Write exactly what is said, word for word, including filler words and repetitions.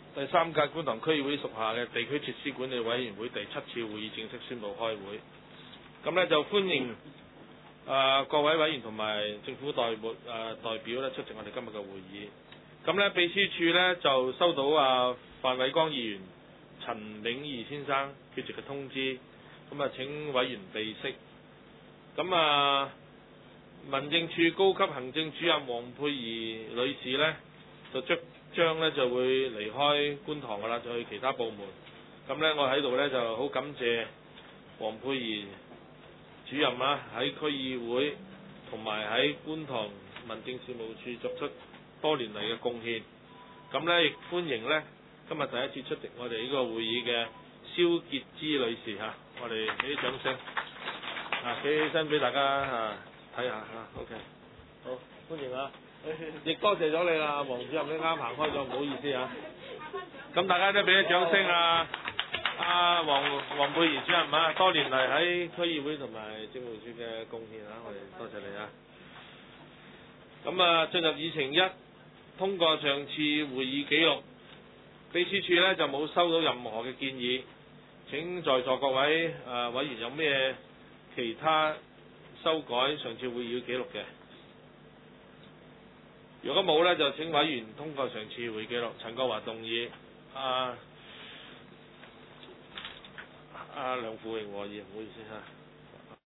第三屆觀塘區議會屬下嘅地區設施管理委員會第七次會議正式宣布開會。咁呢就歡迎誒、呃、各位委員同埋政府代表誒、呃、代表咧出席我哋今日嘅會議。咁呢秘書處呢就收到啊范偉光議員、陳炳義先生缺席嘅通知，咁啊請委員備悉。咁啊民政處高級行政主任黃佩儀女士呢，就即將呢就會離開觀塘噶啦，就去其他部門。咁呢，我喺度呢就好感謝黃佩儀主任啊喺區議會同埋喺觀塘民政事務處作出多年嚟嘅貢獻。咁呢，亦歡迎呢今日第一次出席我哋呢個會議嘅蕭潔芝女士嚇，我哋俾啲掌聲啊，企起身俾大家啊睇下嚇 ，OK， 好歡迎啊！亦多謝咗你啦，黃主任你啱行開咗，唔好意思啊。咁大家都俾啲掌聲啊！阿黃黃佩儀主任啊，多年嚟喺區議會同埋政務處嘅貢獻啊，我哋多謝你啊。咁啊，進入議程一，通過上次會議記錄，秘書處呢就冇收到任何嘅建議。請在座各位誒、呃、委員有咩其他修改上次會議記錄嘅？如果冇呢，就請委員通過上次會議記錄。陳國華動議，阿阿梁富榮和議，唔好意思嚇。